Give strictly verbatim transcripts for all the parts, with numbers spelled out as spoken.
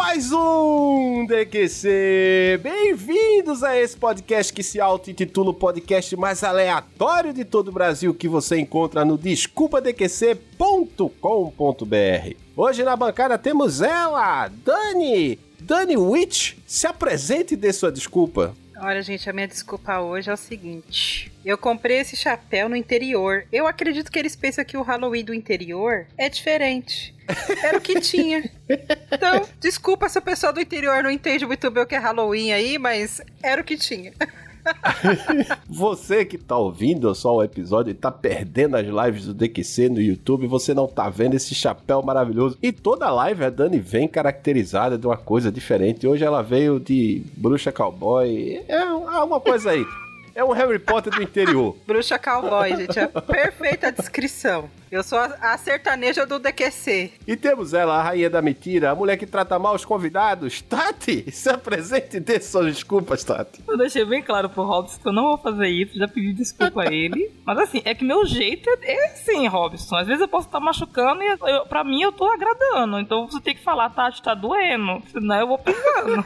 mais um D Q C. Bem-vindos a esse podcast que se auto-intitula o podcast mais aleatório de todo o Brasil, que você encontra no desculpa d q c ponto com ponto b r. Hoje na bancada temos ela, Dani. Dani Witch, se apresente e dê sua desculpa. Olha, gente, a minha desculpa hoje é o seguinte. Eu comprei esse chapéu no interior. Eu acredito que eles pensam que o Halloween do interior é diferente. Era o que tinha. Então, desculpa se o pessoal do interior não entende muito bem o que é Halloween aí, mas era o que tinha. Você que tá ouvindo só o episódio e tá perdendo as lives do D Q C no YouTube, você não tá vendo esse chapéu maravilhoso. E toda live a Dani vem caracterizada de uma coisa diferente. Hoje ela veio de bruxa cowboy. É uma coisa aí. É um Harry Potter do interior. Bruxa cowboy, gente. É perfeita a descrição. Eu sou a, a sertaneja do D Q C. E temos ela, a rainha da mentira, a mulher que trata mal os convidados. Tati, se apresente e dê suas desculpas, Tati. Eu deixei bem claro pro Robson que eu não vou fazer isso, já pedi desculpa a ele. Mas assim, é que meu jeito é, é assim, Robson. Às vezes eu posso estar machucando e eu, pra mim eu tô agradando. Então você tem que falar, Tati, tá doendo. Senão eu vou pisando.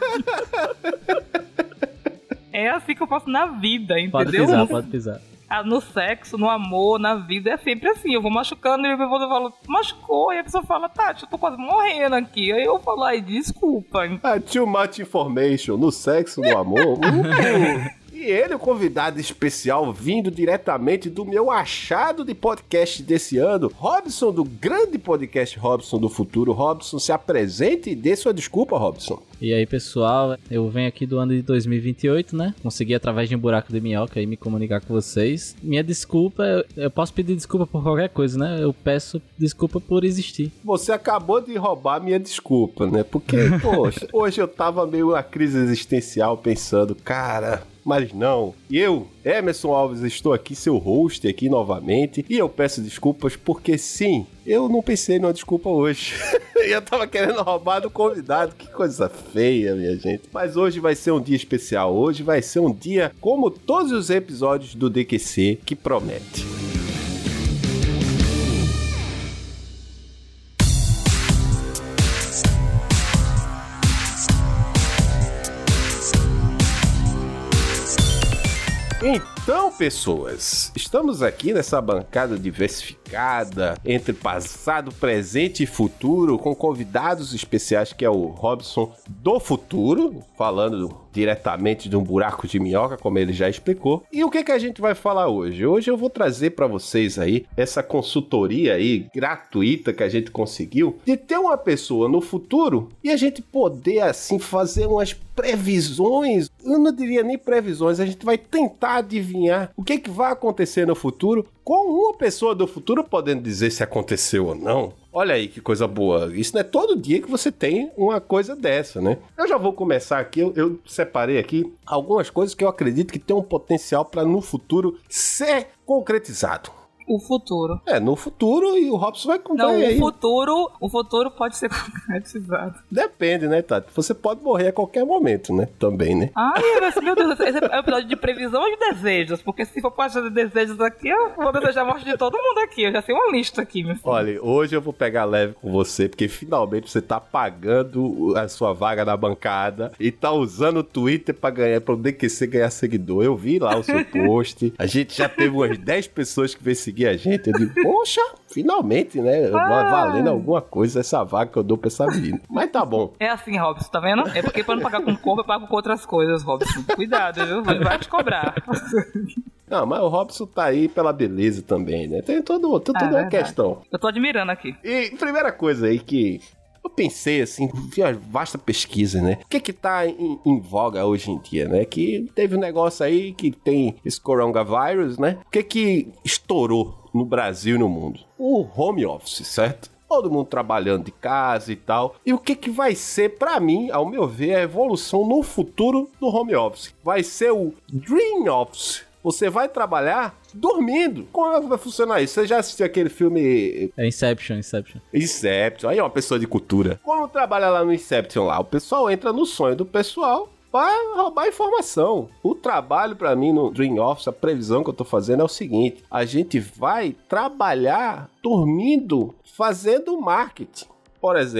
É assim que eu faço na vida, entendeu? Pode pisar, pode pisar. No sexo, no amor, na vida, é sempre assim. Eu vou machucando e eu falo, machucou. E a pessoa fala, Tati, eu tô quase morrendo aqui. Aí eu falo, ai, desculpa. Ah, too much information. No sexo, no amor. uh. E ele, o convidado especial, vindo diretamente do meu achado de podcast desse ano, Robson, do grande podcast Robson do Futuro. Robson, se apresente e dê sua desculpa, Robson. E aí, pessoal, eu venho aqui do ano de dois mil e vinte e oito, né? Consegui, através de um buraco de minhoca, aí me comunicar com vocês. Minha desculpa, eu, eu posso pedir desculpa por qualquer coisa, né? Eu peço desculpa por existir. Você acabou de roubar minha desculpa, né? Porque, poxa, hoje eu tava meio uma crise existencial pensando, cara... Mas não, eu, Emerson Alves, estou aqui, seu host aqui novamente, e eu peço desculpas porque sim, eu não pensei numa desculpa hoje. Eu tava querendo roubar do convidado, que coisa feia, minha gente. Mas hoje vai ser um dia especial, hoje vai ser um dia como todos os episódios do D Q C que promete. Então, pessoas, estamos aqui nessa bancada diversificada entre passado, presente e futuro, com convidados especiais que é o Robson do Futuro, falando diretamente de um buraco de minhoca, como ele já explicou. E o que que a gente vai falar hoje? Hoje eu vou trazer para vocês aí essa consultoria aí gratuita que a gente conseguiu de ter uma pessoa no futuro e a gente poder assim fazer umas previsões. Eu não diria nem previsões, a gente vai tentar adivinhar o que que vai acontecer no futuro com uma pessoa do futuro podendo dizer se aconteceu ou não. Olha aí que coisa boa. Isso não é todo dia que você tem uma coisa dessa, né? Eu já vou começar aqui. Eu, eu separei aqui algumas coisas que eu acredito que tem um potencial para no futuro ser concretizado. O futuro. É, no futuro, e o Robson vai contar Não, aí. o futuro, o futuro pode ser concretizado. Depende, né, Tati? Você pode morrer a qualquer momento, né? Também, né? Ai, meu Deus, esse é um episódio de previsão ou de desejos? Porque se for fazer desejos aqui, eu vou desejar a morte de todo mundo aqui. Eu já sei uma lista aqui, meu filho. Olha, hoje eu vou pegar leve com você, porque finalmente você tá pagando a sua vaga na bancada e tá usando o Twitter pra ganhar, pra o D Q C ganhar seguidor. Eu vi lá o seu post. A gente já teve umas dez pessoas que veio seguir a gente. Eu digo, poxa, finalmente, né? Ah. Valendo alguma coisa essa vaga que eu dou pra essa menina. Mas tá bom. É assim, Robson, tá vendo? É porque pra não pagar com corpo, eu pago com outras coisas, Robson. Cuidado, viu? Vai te cobrar. Não, mas o Robson tá aí pela beleza também, né? Tem todo, tem toda é uma questão. Eu tô admirando aqui. E primeira coisa aí que eu pensei assim, vi uma vasta pesquisa, né? O que que tá em, em voga hoje em dia, né? Que teve um negócio aí que tem esse coronavírus, né? O que que estourou no Brasil e no mundo? O home office, certo? Todo mundo trabalhando de casa e tal. E o que que vai ser, pra mim, ao meu ver, a evolução no futuro do home office? Vai ser o Dream Office. Você vai trabalhar dormindo. Como vai funcionar isso? Você já assistiu aquele filme... É Inception, Inception. Inception. Aí é uma pessoa de cultura. Como trabalha lá no Inception lá? O pessoal entra no sonho do pessoal para roubar informação. O trabalho para mim no Dream Office, a previsão que eu tô fazendo é o seguinte. A gente vai trabalhar dormindo, fazendo marketing. Por exemplo,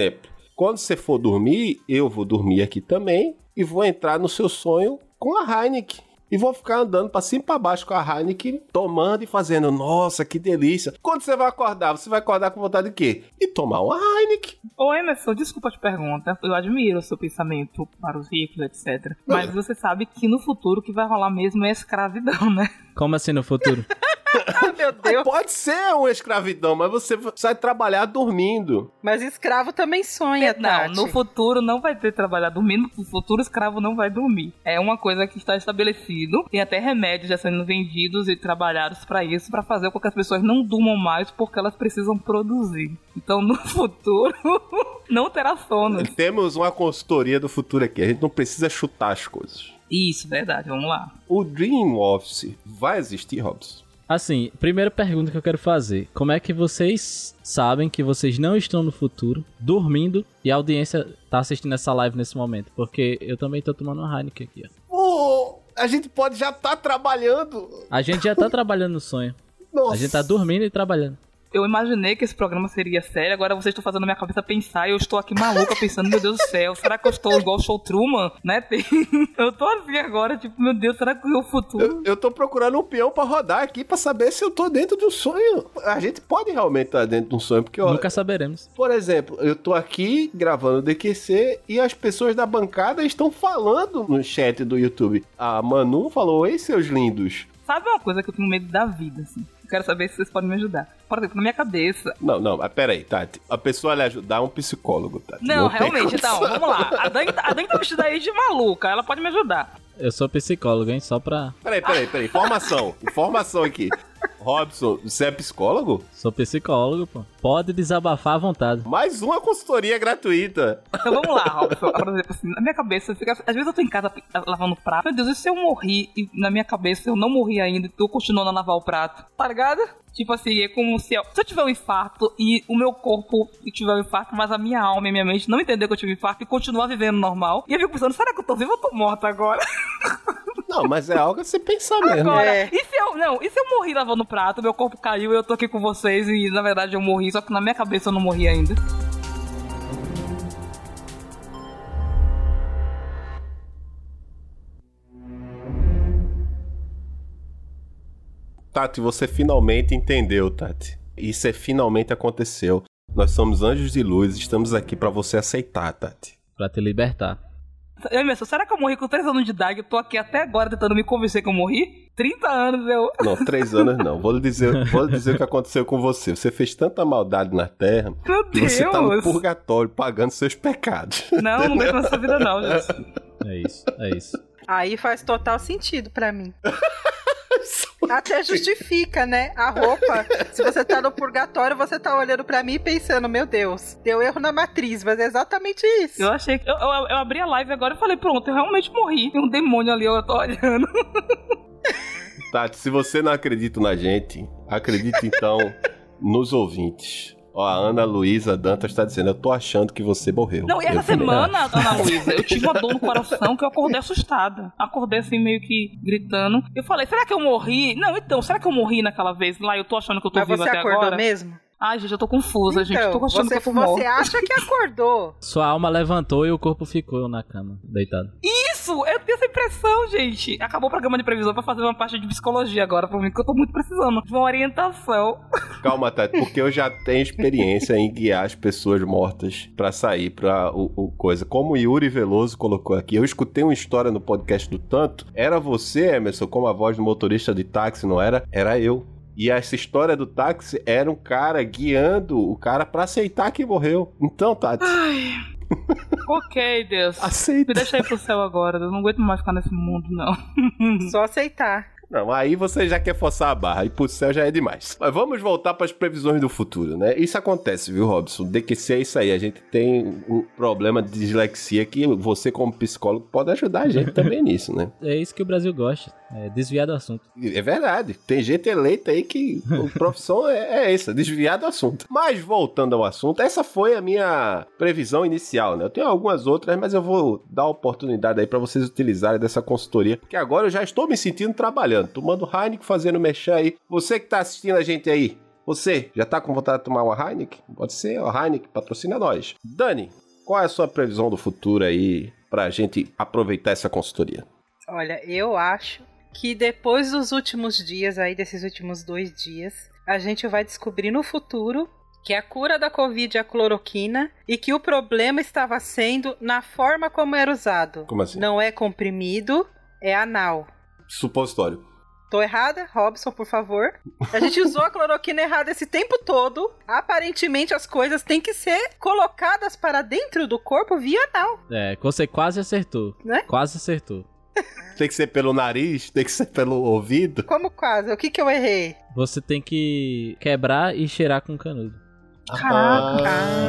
Quando você for dormir, eu vou dormir aqui também e vou entrar no seu sonho com a Heineken. E vou ficar andando pra cima e pra baixo com a Heineken, tomando e fazendo, nossa, que delícia. Quando você vai acordar, você vai acordar com vontade de quê? De tomar uma Heineken. Ô Emerson, desculpa te pergunta, eu admiro o seu pensamento para os ricos, etcétera. Mas Não. você sabe que no futuro o que vai rolar mesmo é escravidão, né? Como assim no futuro? Ah, meu Deus. Pode ser uma escravidão, mas você vai trabalhar dormindo. Mas escravo também sonha, Não, Tati. no futuro não vai ter trabalhar dormindo, no futuro escravo não vai dormir. É uma coisa que está estabelecido, tem até remédios já sendo vendidos e trabalhados para isso, para fazer com que as pessoas não durmam mais porque elas precisam produzir. Então no futuro não terá sono. Temos uma consultoria do futuro aqui, a gente não precisa chutar as coisas. Isso, verdade, vamos lá. O Dream Office vai existir, Robson? Assim, primeira pergunta que eu quero fazer. Como é que vocês sabem que vocês não estão no futuro, dormindo, e a audiência tá assistindo essa live nesse momento? Porque eu também tô tomando uma Heineken aqui, ó. Oh, a gente pode já estar trabalhando. A gente já tá trabalhando no sonho. Nossa. A gente tá dormindo e trabalhando. Eu imaginei que esse programa seria sério, agora vocês estão fazendo a minha cabeça pensar e eu estou aqui maluca pensando, meu Deus do céu, será que eu estou igual o Show Truman, né? Tem... Eu tô assim agora, tipo, meu Deus, será que é o futuro? Eu, eu tô procurando um peão pra rodar aqui pra saber se eu tô dentro de um sonho. A gente pode realmente estar dentro de um sonho, porque... Ó, Nunca saberemos. por exemplo, eu tô aqui gravando o D Q C e as pessoas da bancada estão falando no chat do YouTube. A Manu falou, oi, seus lindos. Sabe uma coisa que eu tenho medo da vida, assim? Eu quero saber se vocês podem me ajudar. Por exemplo, na minha cabeça... Não, não, mas peraí, Tati. A pessoa lhe ajudar é um psicólogo, Tati. Não, tem realmente, então, condição. vamos lá. A Dani, a Dani tá vestida aí de maluca, ela pode me ajudar. Eu sou psicólogo, hein? Só pra... Peraí, peraí, peraí. Informação. Informação aqui. Robson, você é psicólogo? Sou psicólogo, pô. Pode desabafar à vontade. Mais uma consultoria gratuita. Então vamos lá, Robson. Por exemplo, assim, na minha cabeça, fica... às vezes eu tô em casa lavando prato. Meu Deus, e se eu morri e na minha cabeça eu não morri ainda e tô continuando a lavar o prato? Tá ligado? Tipo assim, é como se eu, se eu tiver um infarto e o meu corpo tiver um infarto, mas a minha alma e minha mente não entender que eu tive um infarto e continuar vivendo normal. E eu fico pensando, será que eu tô viva ou tô morta agora? Não, mas é algo a você pensar mesmo. Agora, É. e se eu, não, e se eu morri lavando prato, meu corpo caiu e eu tô aqui com vocês e na verdade eu morri, só que na minha cabeça eu não morri ainda. Tati, você finalmente entendeu, Tati. Isso é finalmente aconteceu. Nós somos anjos de luz, estamos aqui pra você aceitar, Tati. Pra te libertar. Emerson, será que eu morri com três anos de idade? Eu tô aqui até agora tentando me convencer que eu morri? trinta anos eu... Não, três anos não. Vou lhe dizer, vou lhe dizer o que aconteceu com você. Você fez tanta maldade na Terra Meu que você tá no Deus! purgatório pagando seus pecados. Não, não aguento nessa vida não, gente. É isso, é isso. Aí faz total sentido pra mim. Até justifica, né? A roupa. Se você tá no purgatório, você tá olhando pra mim e pensando, meu Deus, deu erro na matriz, mas é exatamente isso. Eu achei que... Eu, eu, eu abri a live agora e falei, pronto, eu realmente morri. Tem um demônio ali, eu tô olhando. Tati, se você não acredita na gente, acredite então nos ouvintes. Ó, a Ana Luísa Dantas tá dizendo, eu tô achando que você morreu. Não, e essa Eu também semana, acho. Ana Luísa, eu tive uma dor no coração que eu acordei assustada. Acordei assim, meio que gritando. Eu falei, será que eu morri? Não, então, será que eu morri naquela vez lá? Eu tô achando que eu tô Mas viva você até acordou agora? mesmo? Ai, gente, eu tô confusa, gente. Então, Tô achando você, que eu tô você morta. acha que acordou. Sua alma levantou e o corpo ficou na cama, deitado. Isso! Eu tenho essa impressão, gente. Acabou o programa de previsão pra fazer uma parte de psicologia agora pra mim, que eu tô muito precisando de uma orientação. Calma, Tati, porque eu já tenho experiência em guiar as pessoas mortas pra sair pra o, o coisa. Como o Yuri Veloso colocou aqui, eu escutei uma história no podcast do Tanto. Era você, Emerson, como a voz do motorista de táxi, não era? Era eu. E essa história do táxi era um cara guiando o cara pra aceitar que morreu. Então, Tati... Ai... Ok, Deus. Aceita. Me deixa ir pro céu agora. Eu não aguento mais ficar nesse mundo, não. Só aceitar. Não, aí você já quer forçar a barra, e pro céu já é demais. Mas vamos voltar para as previsões do futuro, né? Isso acontece, viu, Robson? D Q C é isso aí, a gente tem um problema de dislexia que você, como psicólogo, pode ajudar a gente também nisso, né? É isso que o Brasil gosta, é desviar do assunto. É verdade, tem gente eleita aí que a profissão é, é essa, desviar do assunto. Mas voltando ao assunto, essa foi a minha previsão inicial, né? Eu tenho algumas outras, mas eu vou dar a oportunidade aí para vocês utilizarem dessa consultoria, porque agora eu já estou me sentindo trabalhando. Tomando Heineken, fazendo mexer aí. Você que tá assistindo a gente aí, você já tá com vontade de tomar uma Heineken? Pode ser, a Heineken patrocina nós. Dani, qual é a sua previsão do futuro aí pra gente aproveitar essa consultoria? Olha, eu acho que depois dos últimos dias aí, desses últimos dois dias, a gente vai descobrir no futuro que a cura da Covid é a cloroquina e que o problema estava sendo na forma como era usado. Como assim? Não é comprimido, é anal. Supositório. Tô errada? Robson, por favor. A gente usou a cloroquina errada esse tempo todo. Aparentemente as coisas têm que ser colocadas para dentro do corpo via anal. É, você quase acertou. Né? Quase acertou. Tem que ser pelo nariz, tem que ser pelo ouvido. Como quase? O que que eu errei? Você tem que quebrar e cheirar com canudo. Caraca.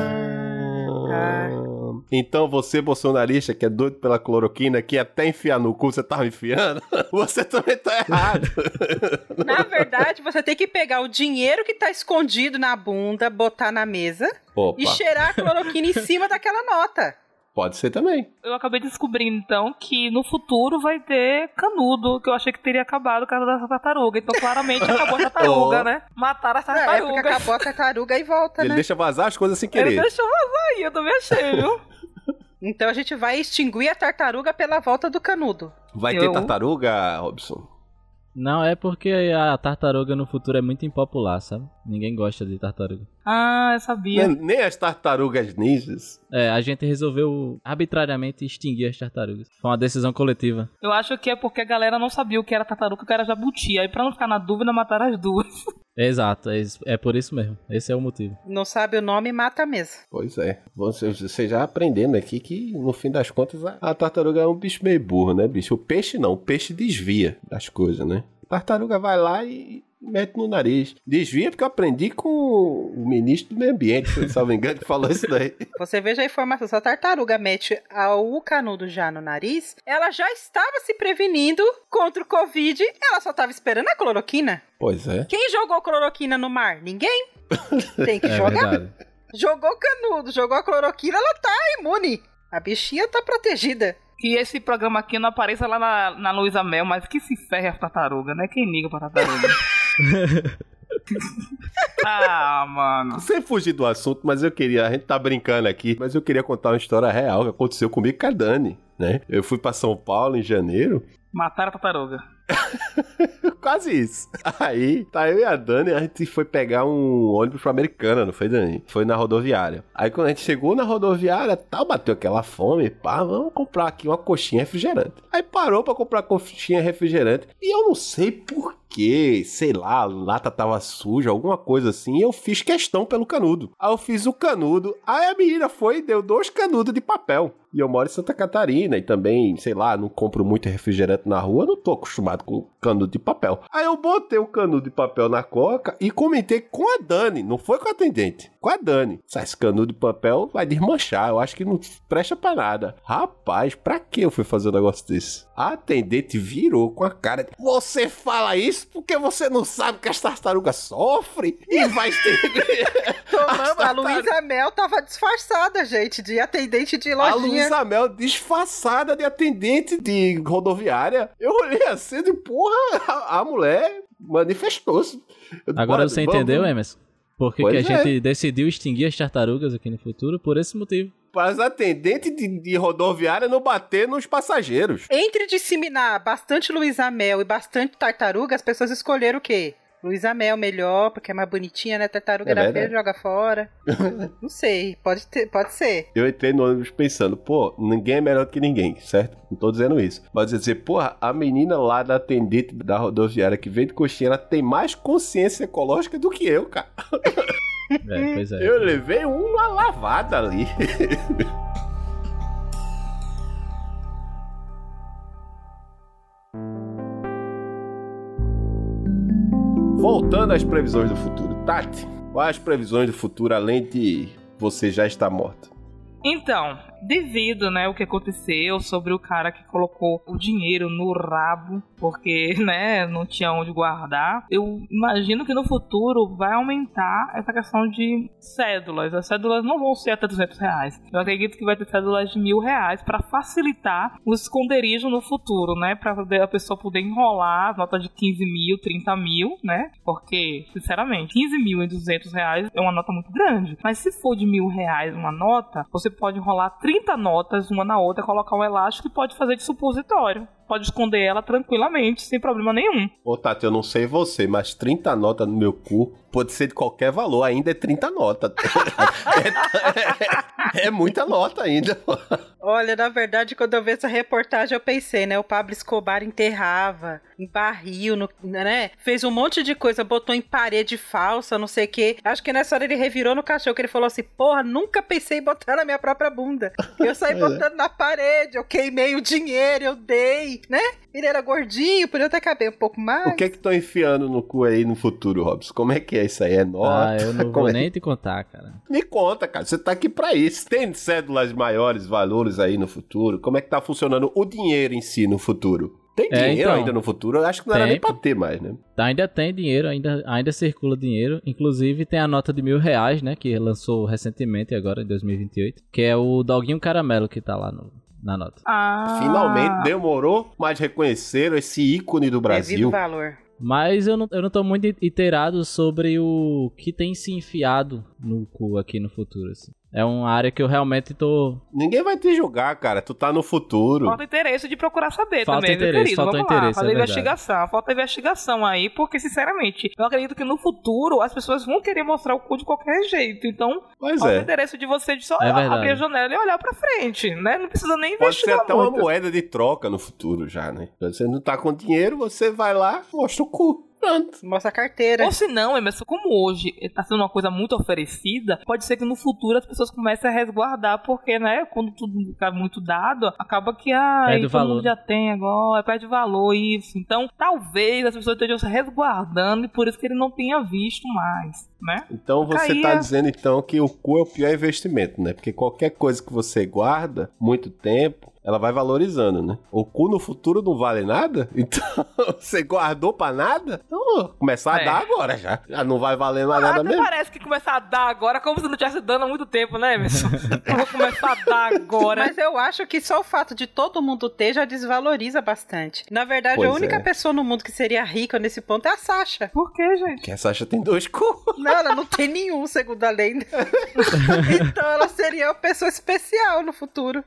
Ah, então você, bolsonarista, que é doido pela cloroquina, que até enfiar no cu você tava enfiando, você também tá errado. Na verdade, você tem que pegar o dinheiro que tá escondido na bunda, botar na mesa Opa. e cheirar a cloroquina em cima daquela nota. Pode ser também. Eu acabei descobrindo, então, que no futuro vai ter canudo, que eu achei que teria acabado o caso dessa tartaruga. Então, claramente, acabou a tartaruga, Oh. né? Mataram as É, é porque tartarugas. acabou a tartaruga e volta, Ele né? deixa vazar as coisas sem Ele querer. deixou vazar aí, eu também achei, viu? Então a gente vai extinguir a tartaruga pela volta do canudo. Vai Eu- ter tartaruga, Robson? Não, é porque a tartaruga no futuro é muito impopular, sabe? Ninguém gosta de tartaruga. Ah, eu sabia. Nem, nem as tartarugas ninjas. É, a gente resolveu arbitrariamente extinguir as tartarugas. Foi uma decisão coletiva. Eu acho que é porque a galera não sabia o que era tartaruga e o que era jabuti. Aí, pra não ficar na dúvida, mataram as duas. Exato, é, isso- é por isso mesmo. Esse é o motivo. Não sabe o nome, mata mesmo. Pois é. Você, você já aprendendo aqui que, no fim das contas, a, a tartaruga é um bicho meio burro, né, bicho? O peixe não. O peixe desvia das coisas, né? A tartaruga vai lá e mete no nariz. Desvia porque eu aprendi com o ministro do meio ambiente, se eu não me engano, que falou isso daí. Você veja a informação. Se a tartaruga mete o canudo já no nariz, ela já estava se prevenindo contra o Covid. Ela só estava esperando a cloroquina. Pois é. Quem jogou cloroquina no mar? Ninguém. Tem que É jogar. verdade. Jogou canudo, jogou a cloroquina, ela tá imune. A bichinha tá protegida. Que esse programa aqui não apareça lá na, na Luísa Mel, mas que se ferre a tartaruga, né? Quem liga pra tartaruga? Ah, mano. Sem fugir do assunto, mas eu queria... A gente tá brincando aqui, mas eu queria contar uma história real que aconteceu comigo com a Dani, né? Eu fui pra São Paulo em janeiro. Mataram a tartaruga. Quase isso. Aí, tá eu e a Dani, a gente foi pegar um ônibus pra Americana, não foi, Dani? Foi na rodoviária. Aí quando a gente chegou na rodoviária, tal, bateu aquela fome, pá, vamos comprar aqui uma coxinha refrigerante. Aí parou pra comprar coxinha refrigerante. E eu não sei por quê, sei lá, a lata tava suja, alguma coisa assim, e eu fiz questão pelo canudo. Aí eu fiz o canudo, aí a menina foi e deu dois canudos de papel. E eu moro em Santa Catarina e também, sei lá, não compro muito refrigerante na rua, não tô acostumado com canudo de papel. Aí eu botei o canudo de papel na coca e comentei com a Dani, não foi com a atendente, com a Dani. Esse canudo de papel vai desmanchar, eu acho que não presta pra nada. Rapaz, pra que eu fui fazer um negócio desse? A atendente virou com a cara de, você fala isso porque você não sabe que as tartarugas sofrem e vai ter... Tomamos, a Luísa Mel tava disfarçada, gente, de atendente de A lojinha. Luísa Mel disfarçada de atendente de rodoviária. Eu olhei assim e porra, a, a mulher manifestou-se. Eu, Agora bora, você vamos, entendeu, vamos. Emerson? Por que, Pois que a é. gente decidiu extinguir as tartarugas aqui no futuro? Por esse motivo. Para os atendentes de, de rodoviária não bater nos passageiros. Entre disseminar bastante Luísa Mel e bastante tartaruga, as pessoas escolheram o quê? Luísa Mel melhor, porque é mais bonitinha, né? Tartaruga É da verdade. feira, joga fora. Não sei, pode, ter, pode ser. Eu entrei no ônibus pensando, pô, ninguém é melhor do que ninguém, certo? Não tô dizendo isso. Mas eu dizer, porra, a menina lá da atendente da rodoviária que vem de coxinha, ela tem mais consciência ecológica do que eu, cara. É, pois é. Eu levei uma lavada ali. Voltando às previsões do futuro. Tati, quais as previsões do futuro além de você já estar morta? Então, devido, né, o que aconteceu sobre o cara que colocou o dinheiro no rabo, porque, né, não tinha onde guardar. Eu imagino que no futuro vai aumentar essa questão de cédulas. As cédulas não vão ser até duzentos reais. Eu acredito que vai ter cédulas de mil reais para facilitar o esconderijo no futuro, né, para a pessoa poder enrolar as notas de quinze mil, trinta mil, né, porque, sinceramente, quinze mil e duzentos reais é uma nota muito grande. Mas se for de mil reais uma nota, você pode enrolar trinta notas uma na outra, colocar um elástico e pode fazer de supositório. Pode esconder ela tranquilamente, sem problema nenhum. Ô, Tati, eu não sei você, mas trinta notas no meu cu pode ser de qualquer valor, ainda é trinta notas. é, é, é muita nota ainda. Olha, na verdade, quando eu vi essa reportagem, eu pensei, né? O Pablo Escobar enterrava em barril, no, né? Fez um monte de coisa, botou em parede falsa, não sei o quê. Acho que nessa hora ele revirou no cachorro, que ele falou assim, porra, nunca pensei em botar na minha própria bunda. Eu saí botando na parede, eu queimei o dinheiro, eu dei, né? Ele era gordinho, podia até caber um pouco mais. O que é que estão enfiando no cu aí no futuro, Robson? Como é que é isso aí? É nota? Ah, eu não Como vou é? nem te contar, cara. Me conta, cara. Você tá aqui pra isso. Tem cédulas maiores valores aí no futuro? Como é que tá funcionando o dinheiro em si no futuro? Tem É, dinheiro então, ainda no futuro? Eu acho que não era tem, nem pra ter mais, né? Ainda tem dinheiro, ainda, ainda circula dinheiro. Inclusive tem a nota de mil reais, né? Que lançou recentemente, agora em dois mil e vinte e oito. Que é o Doguinho Caramelo que tá lá no, na nota. Ah. Finalmente demorou, mas reconheceram esse ícone do Brasil. Devido valor. Mas eu não, eu não tô muito inteirado sobre o que tem se enfiado no cu aqui no futuro, assim. É uma área que eu realmente tô... Ninguém vai te julgar, cara. Tu tá no futuro. Falta interesse de procurar saber Falta também, interesse, meu querido. falta Vamos interesse, lá, fazer é verdade. investigação. Falta investigação aí, porque, sinceramente, eu acredito que no futuro as pessoas vão querer mostrar o cu de qualquer jeito. Então, Pois falta é. interesse de você de só É verdade. abrir a janela e olhar pra frente, né? Não precisa nem Pode ser investigar até uma muito. moeda de troca no futuro já, né? Você não tá com dinheiro, você vai lá, mostra o cu. Pronto. Mostra a carteira. Ou se não, Emerson, como hoje está sendo uma coisa muito oferecida, pode ser que no futuro as pessoas comecem a resguardar, porque, né, quando tudo fica muito dado, acaba que, ah, Perde todo valor. mundo já tem agora, perde valor isso. Então, talvez as pessoas estejam se resguardando e por isso que ele não tenha visto mais, né? Então você Caía. tá dizendo então que o cu é o pior investimento, né? Porque qualquer coisa que você guarda muito tempo, ela vai valorizando, né? O cu no futuro não vale nada? Então, você guardou pra nada? Então, começar a É. dar agora já. Já não vai valer mais nada Até mesmo. parece que começar a dar agora como se não estivesse dando há muito tempo, né, Emerson? Eu vou começar a dar agora. Mas eu acho que só o fato de todo mundo ter já desvaloriza bastante. Na verdade, Pois a única é. pessoa no mundo que seria rica nesse ponto é a Sasha. Por quê, gente? Que a Sasha tem dois cu. Não, ela não tem nenhum, segundo a lenda. Então ela seria uma pessoa especial no futuro.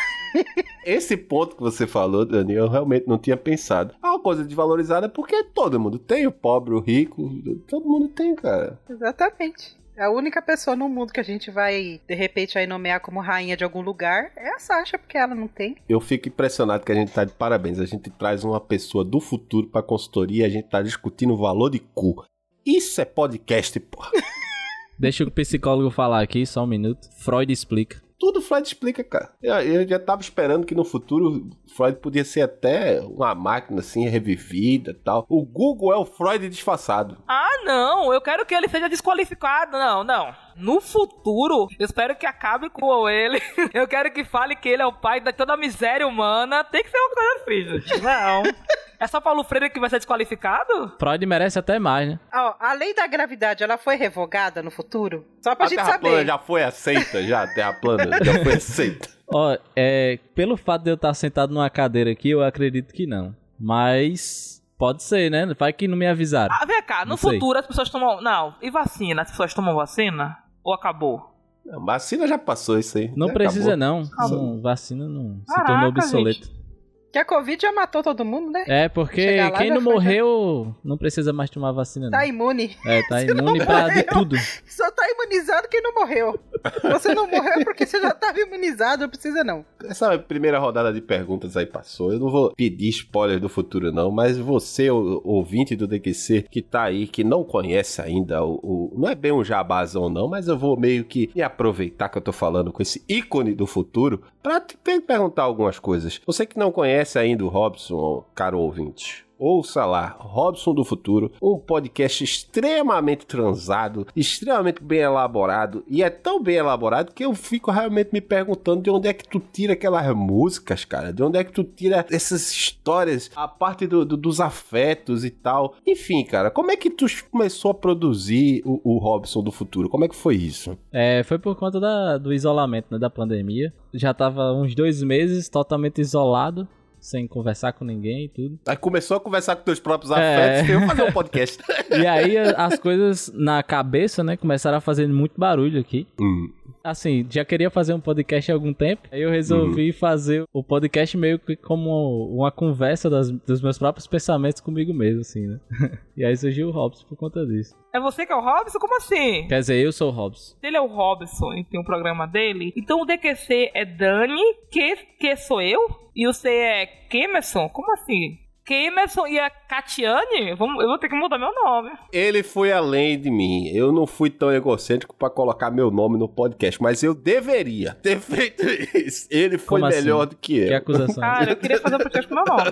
Esse ponto que você falou, Dani, eu realmente não tinha pensado. É uma coisa desvalorizada porque todo mundo tem, o pobre, o rico, todo mundo tem, cara. Exatamente. A única pessoa no mundo que a gente vai, de repente, aí nomear como rainha de algum lugar é a Sasha, porque ela não tem. Eu fico impressionado que a gente tá de parabéns. A gente traz uma pessoa do futuro pra consultoria e a gente tá discutindo o valor de cu. Isso é podcast, porra. Deixa o psicólogo falar aqui, só um minuto. Freud explica. Tudo Freud explica, cara. Eu, eu já tava esperando que no futuro Freud podia ser até uma máquina assim, revivida e tal. O Google é o Freud disfarçado. Ah, não, eu quero que ele seja desqualificado. Não, não. No futuro, eu espero que acabe com ele. Eu quero que fale que ele é o pai de toda a miséria humana. Tem que ser uma coisa assim, gente. Não. É só Paulo Freire que vai ser desqualificado? Freud merece até mais, né? Ó, a lei da gravidade, ela foi revogada no futuro? Só pra A gente Terra plana saber. já foi aceita, já. A Terra plana já foi aceita. Ó, é, pelo fato de eu estar sentado numa cadeira aqui, eu acredito que não. Mas pode ser, né? Vai que não me avisaram. Ah, vem cá, no Não sei. futuro as pessoas tomam... Não, e vacina? As pessoas tomam vacina? Ou acabou? A vacina já passou isso aí. Não Já precisa acabou. não. Acabou. não. Vacina não. Se Caraca, tornou obsoleto. Que a Covid já matou todo mundo, né? É, porque Chegar lá quem já não foi, morreu não precisa mais tomar vacina, não. Tá imune. É, tá Se não imune pra de morreu. tudo. Só tá imunizado quem não morreu. Você não morreu porque você já tava imunizado, não precisa não. Essa primeira rodada de perguntas aí passou. Eu não vou pedir spoiler do futuro, não, mas você, o, ouvinte do D Q C, que tá aí, que não conhece ainda o, o. Não é bem um jabazão, não, mas eu vou meio que me aproveitar que eu tô falando com esse ícone do futuro pra te per- perguntar algumas coisas. Você que não conhece ainda o Robson, caro ouvinte, ouça lá, Robson do Futuro, um podcast extremamente transado, extremamente bem elaborado, e é tão bem elaborado que eu fico realmente me perguntando de onde é que tu tira aquelas músicas, cara, de onde é que tu tira essas histórias, a parte do, do, dos afetos e tal. Enfim, cara, como é que tu começou a produzir o, o Robson do Futuro? Como é que foi isso? É, foi por conta da, do isolamento, né, da pandemia. Já tava uns dois meses totalmente isolado, sem conversar com ninguém e tudo. Aí começou a conversar com teus próprios afetos, é. Eu vou fazer um podcast. E aí as coisas na cabeça, né, começaram a fazer muito barulho aqui. Hum. Assim, já queria fazer um podcast há algum tempo, aí eu resolvi uhum. fazer o podcast meio que como uma conversa das, dos meus próprios pensamentos comigo mesmo, assim, né? E aí surgiu o Robson por conta disso. É você que é o Robson? Como assim? Quer dizer, eu sou o Robson. Ele é o Robson e tem um programa dele. Então o D Q C é Dani, que, que sou eu, e o C é Kemerson? Como assim? Kemerson e a Catiane? Vamos, eu vou ter que mudar meu nome. Ele foi além de mim. Eu não fui tão egocêntrico pra colocar meu nome no podcast, mas eu deveria ter feito isso. Ele foi Como melhor assim? do que eu. Que acusação? Cara, eu queria fazer um podcast com meu nome.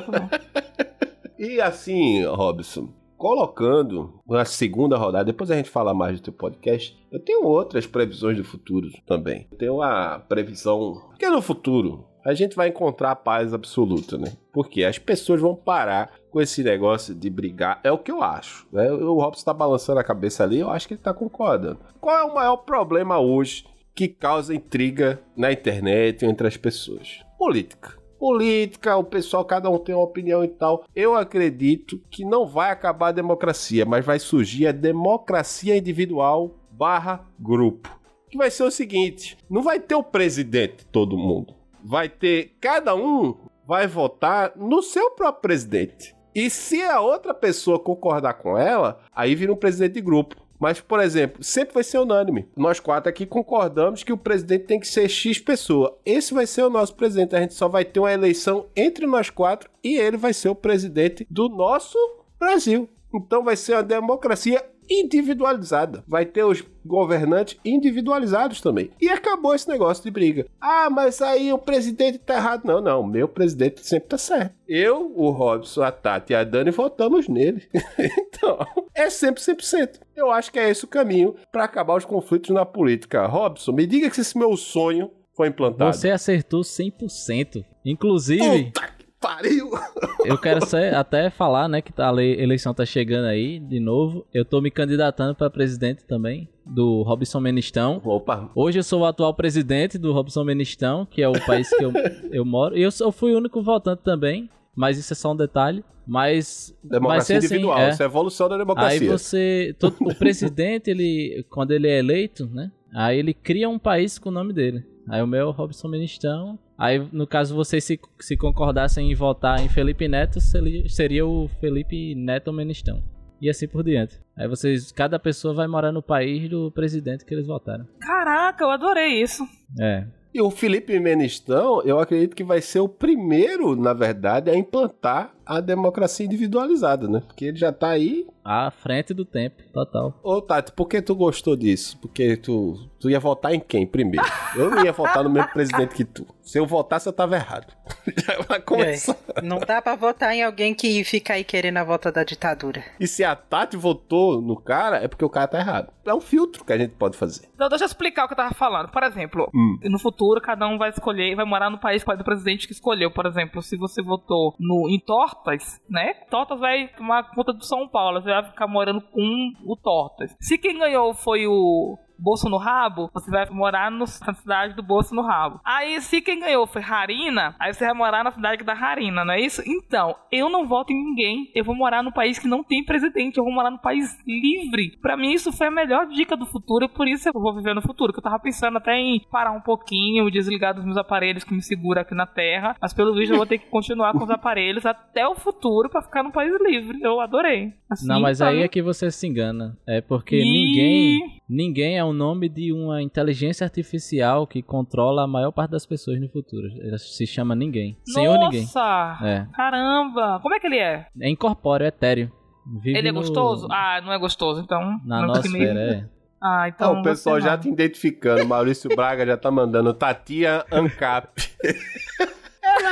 E assim, Robson, colocando na segunda rodada, depois a gente fala mais do teu podcast, eu tenho outras previsões do futuro também. Eu tenho uma previsão que no futuro a gente vai encontrar a paz absoluta, né? Porque as pessoas vão parar com esse negócio de brigar. É o que eu acho, né? O Robson tá balançando a cabeça ali, eu acho que ele tá concordando. Qual é o maior problema hoje que causa intriga na internet entre as pessoas? Política. Política, o pessoal, cada um tem uma opinião e tal. Eu acredito que não vai acabar a democracia, mas vai surgir a democracia individual barra grupo. Que vai ser o seguinte, não vai ter o presidente todo mundo. Vai ter, cada um vai votar no seu próprio presidente. E se a outra pessoa concordar com ela, aí vira um presidente de grupo. Mas, por exemplo, sempre vai ser unânime. Nós quatro aqui concordamos que o presidente tem que ser X pessoa. Esse vai ser o nosso presidente. A gente só vai ter uma eleição entre nós quatro e ele vai ser o presidente do nosso Brasil. Então vai ser uma democracia individualizada. Vai ter os governantes individualizados também. E acabou esse negócio de briga. Ah, mas aí o presidente tá errado. Não, não. Meu presidente sempre tá certo. Eu, o Robson, a Tati e a Dani votamos nele. Então, é sempre cem por cento. Eu acho que é esse o caminho para acabar os conflitos na política. Robson, me diga que esse meu sonho foi implantado. Você acertou cem por cento. Inclusive... Puta! Pariu! Eu quero até falar, né, que a eleição tá chegando aí, de novo. Eu tô me candidatando para presidente também, do Robson Menistão. Opa! Hoje eu sou o atual presidente do Robson Menistão, que é o país que eu, eu moro. E eu, eu fui o único votante também, mas isso é só um detalhe. Mas democracia vai ser individual, assim, é. Isso é a evolução da democracia. Aí você... Todo, o presidente, ele, quando ele é eleito, né, aí ele cria um país com o nome dele. Aí o meu é o Robson Menistão. Aí, no caso, vocês se, se concordassem em votar em Felipe Neto, seria, seria o Felipe Neto Menistão. E assim por diante. Aí vocês, cada pessoa vai morar no país do presidente que eles votaram. Caraca, eu adorei isso. É. E o Felipe Menistão, eu acredito que vai ser o primeiro, na verdade, a implantar a democracia individualizada, né? Porque ele já tá aí... À frente do tempo, total. Ô, Tati, por que tu gostou disso? Porque tu, tu ia votar em quem primeiro? Eu não ia votar no mesmo presidente que tu. Se eu votasse, eu tava errado. Já vai começar. É, não dá pra votar em alguém que fica aí querendo a volta da ditadura. E se a Tati votou no cara, é porque o cara tá errado. É um filtro que a gente pode fazer. Então, deixa eu explicar o que eu tava falando. Por exemplo, hum. no futuro, cada um vai escolher, vai morar no país do presidente que escolheu. Por exemplo, se você votou no, em Tortas, né? Tortas vai tomar conta do São Paulo. Você vai ficar morando com o Tortas. Se quem ganhou foi o Bolso no Rabo, você vai morar no, na cidade do Bolso no Rabo. Aí, se quem ganhou foi Harina, aí você vai morar na cidade da Harina, não é isso? Então, eu não voto em ninguém. Eu vou morar no país que não tem presidente. Eu vou morar no país livre. Pra mim, isso foi a melhor dica do futuro. E por isso eu vou viver no futuro. Que eu tava pensando até em parar um pouquinho, desligar dos meus aparelhos que me seguram aqui na Terra. Mas pelo visto, eu vou ter que continuar com os aparelhos até o futuro pra ficar no país livre. Eu adorei. Assim, não, mas sabe? aí é que você se engana. É porque e... ninguém... Ninguém é o nome de uma inteligência artificial que controla a maior parte das pessoas no futuro. Ela se chama Ninguém. Senhor Ninguém. Nossa! É. Caramba! Como é que ele é? É incorpóreo, é etéreo. Vive ele é no... gostoso? Ah, não é gostoso, então... Na nosfera, é. Ah, então... Ah, o pessoal já tá identificando. Maurício Braga já tá mandando Tatia Ancap. Ela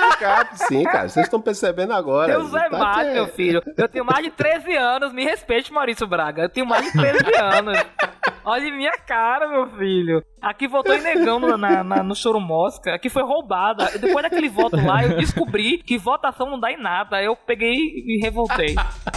Caricato, sim, cara. Vocês estão percebendo agora. Deus é Tati mais, é- meu filho. Eu tenho mais de treze anos. Me respeite, Maurício Braga. Eu tenho mais de treze anos. Olha minha cara, meu filho. Aqui votou em negão no, na, na, no Choro Mosca. Aqui foi roubada. Depois daquele voto lá, eu descobri que votação não dá em nada. Aí eu peguei e me revoltei.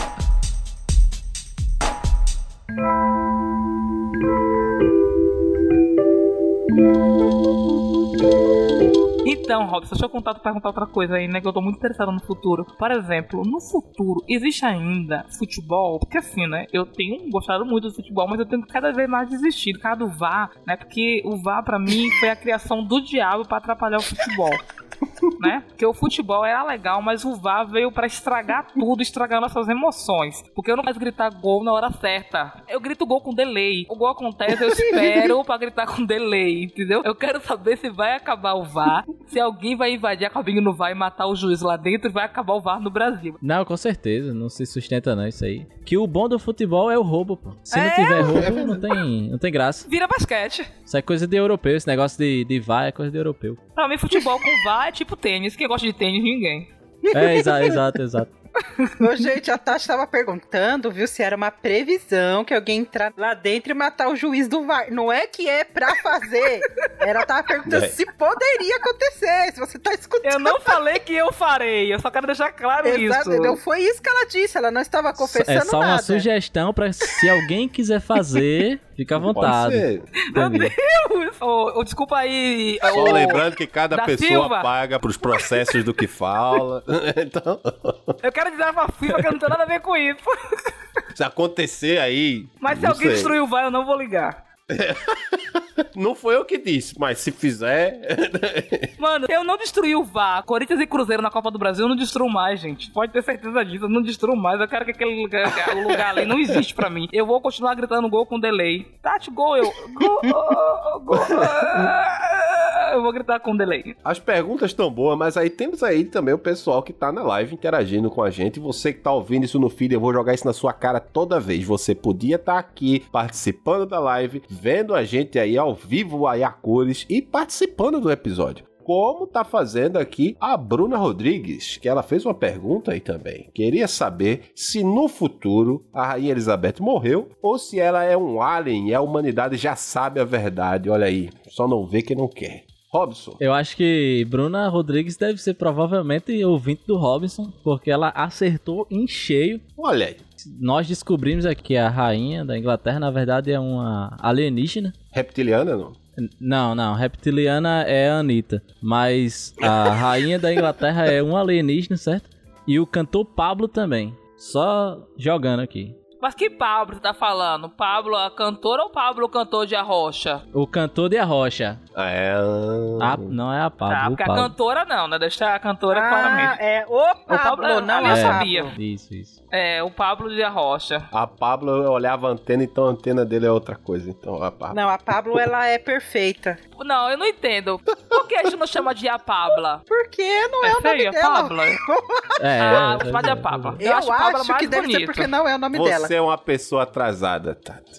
Então, Robson, deixa eu contar, perguntar outra coisa aí, né? Que eu tô muito interessado no futuro. Por exemplo, no futuro, existe ainda futebol? Porque assim, né? Eu tenho gostado muito do futebol, mas eu tenho cada vez mais desistido. Por causa do V A R, né? Porque o V A R, pra mim, foi a criação do diabo pra atrapalhar o futebol. Né? Porque o futebol era legal, mas o V A R veio pra estragar tudo, estragar nossas emoções. Porque eu não posso gritar gol na hora certa. Eu grito gol com delay. O gol acontece, eu espero pra gritar com delay, entendeu? Eu quero saber se vai acabar o V A R, se alguém vai invadir a cabine no V A R e matar o juiz lá dentro e vai acabar o V A R no Brasil. Não, com certeza, não se sustenta não isso aí. Que o bom do futebol é o roubo, pô. Se É, não tiver roubo, não tem, não tem graça. Vira basquete. Isso é coisa de europeu, esse negócio de, de V A R é coisa de europeu. Pra mim, futebol com V A R é tipo tênis. Quem gosta de tênis, ninguém. É, exato, exato, exato. Ô, gente, a Tati tava perguntando, viu, se era uma previsão que alguém entrar lá dentro e matar o juiz do V A R. Não é que é pra fazer. Ela tava perguntando É. se poderia acontecer, se você tá escutando. Eu não falei que eu farei, eu só quero deixar claro Exato, isso. não foi isso que ela disse, ela não estava confessando É só uma nada. sugestão pra se alguém quiser fazer, fica à Pode vontade. ser. Meu Entendeu? Deus! Ô, ô, desculpa aí. Só ô, lembrando que cada da pessoa Silva. paga pros processos do que fala. Então, Eu quero dizer pra FIFA que eu não tenho nada a ver com isso. se acontecer aí. Mas se não alguém sei. destruir o V A R, eu não vou ligar. Não foi eu que disse, mas se fizer. Mano, eu não destruí o V A R. Corinthians e Cruzeiro na Copa do Brasil eu não destruo mais, gente. Pode ter certeza disso, eu não destruo mais. Eu quero que aquele lugar, o lugar ali não existe pra mim. Eu vou continuar gritando gol com delay. Tati, gol, eu. Gol, oh, gol. Eu vou gritar com delay. As perguntas estão boas, mas aí temos aí também o pessoal que tá na live interagindo com a gente. Você que tá ouvindo isso no feed, eu vou jogar isso na sua cara toda vez. Você podia estar aqui participando da live, vendo a gente aí ao vivo, aí a cores e participando do episódio. Como tá fazendo aqui a Bruna Rodrigues, que ela fez uma pergunta aí também. Queria saber se no futuro a Rainha Elizabeth morreu ou se ela é um alien e a humanidade já sabe a verdade. Olha aí, só não vê quem não quer. Robson. Eu acho que Bruna Rodrigues deve ser provavelmente ouvinte do Robinson, porque ela acertou em cheio. Olha aí. Nós descobrimos aqui que a rainha da Inglaterra, na verdade, é uma alienígena. Reptiliana, não? N- Não, não, reptiliana é a Anitta. Mas a rainha da Inglaterra é um alienígena, certo? E o cantor Pablo também. Só jogando aqui. Mas que Pablo você tá falando? Pablo a cantora ou Pablo o cantor de Arrocha? O cantor de Arrocha. É. A- não é a Pablo, Tá, o porque a Pablo. cantora não, né? Deixa a cantora Ah, claramente. é o Pablo, Pablo, não ali é eu o sabia. Pablo. Isso, isso. É, o Pablo de Arrocha. A Pablo eu olhava a antena, então a antena dele é outra coisa. Então a Pablo. Não, a Pablo, ela é perfeita. Não, eu não entendo. Por que a gente não chama de a Pabla? Porque não é, É o nome feia, dela. Pabla? É, Ah, é, vou chamar de é, a Pabla. Eu, acho a Pabla acho mais que deve ser bonita. porque não é o nome dela. Você é uma pessoa atrasada, Tati.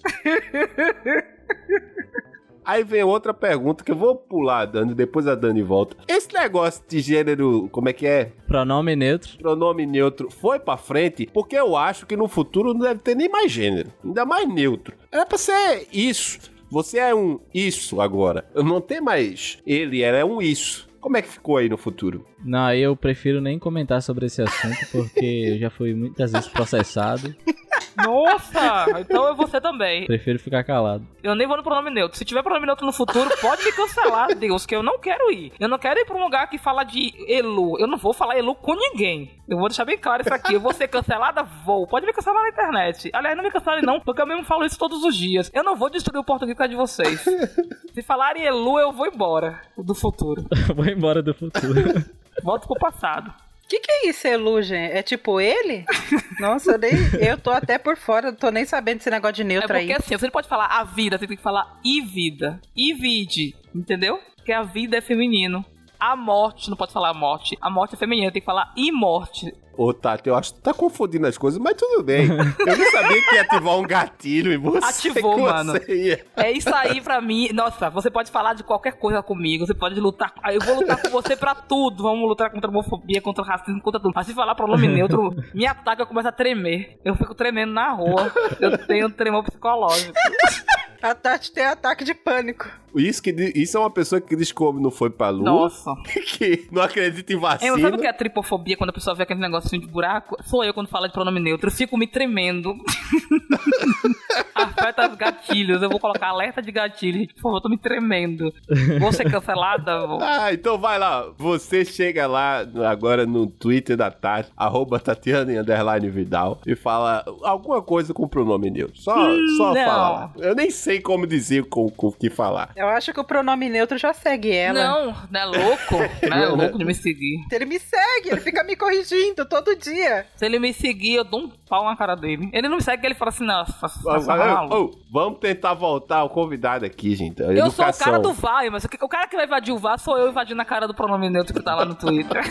Aí vem outra pergunta que eu vou pular, Dani, depois a Dani volta. Esse negócio de gênero, como é que é? Pronome neutro. Pronome neutro foi pra frente, porque eu acho que no futuro não deve ter nem mais gênero, ainda mais neutro. Era pra ser isso. Você é um isso agora. Não tem mais ele, ela é um isso. Como é que ficou aí no futuro? Não, eu prefiro nem comentar sobre esse assunto, porque eu já fui muitas vezes processado. Nossa! Então eu vou ser também. Prefiro ficar calado. Eu nem vou no pronome neutro. Se tiver pronome neutro no futuro, pode me cancelar, Deus, que eu não quero ir. Eu não quero ir pra um lugar que fala de Elu. Eu não vou falar Elu com ninguém. Eu vou deixar bem claro isso aqui. Eu vou ser cancelada? Vou. Pode me cancelar na internet. Aliás, não me cancelem não, porque eu mesmo falo isso todos os dias. Eu não vou destruir o português por causa de vocês. Se falarem Elu, eu vou embora do futuro. Vou embora do futuro. Volto pro passado. O que, que é isso, Elu, gente? É tipo ele? Nossa, eu, nem, eu tô até por fora, não tô nem sabendo desse negócio de É neutro porque aí. assim, você não pode falar a vida, você tem que falar e vida. E vide, entendeu? Porque a vida é feminino. a morte, não pode falar a morte. A morte é feminina, tem que falar imorte. Ô, Tati, eu acho que tu tá confundindo as coisas, mas tudo bem. Eu não sabia que ia ativar um gatilho em você. Ativou, mano. Ia. É isso aí pra mim. Nossa, você pode falar de qualquer coisa comigo. Você pode lutar. Eu vou lutar com você pra tudo. Vamos lutar contra a homofobia, contra o racismo, contra tudo. Mas se falar pronome neutro, me ataca, eu começo a tremer. Eu fico tremendo na rua. Eu tenho tremor psicológico. A Tati tem ataque de pânico. Isso, que, isso é uma pessoa que diz como não foi pra lua. Nossa. Que não acredita em vacina. Eu, sabe o que é tripofobia, quando a pessoa vê aquele negocinho de buraco? Sou eu quando fala de pronome neutro. Eu fico me tremendo. Afeta os gatilhos. Eu vou colocar alerta de gatilho. Gente, por favor, eu tô me tremendo. Vou ser cancelada? Vou. Ah, então vai lá. Você chega lá agora no Twitter da Tati, arroba Tatiana underline Vidal, e fala alguma coisa com o pronome neutro. Só, hum, só fala lá. Eu nem sei como dizer com o que falar. Eu acho que o pronome neutro já segue ela. Não, não é louco? Não é louco de me seguir. Ele me segue, ele fica me corrigindo todo dia. Se ele me seguir, eu dou um pau na cara dele. Ele não me segue, ele fala assim, nossa, oh, oh, vamos tentar voltar o convidado aqui, gente. A eu educação. sou o cara do vai, mas o cara que vai invadir o vai sou eu invadindo a cara do pronome neutro que tá lá no Twitter.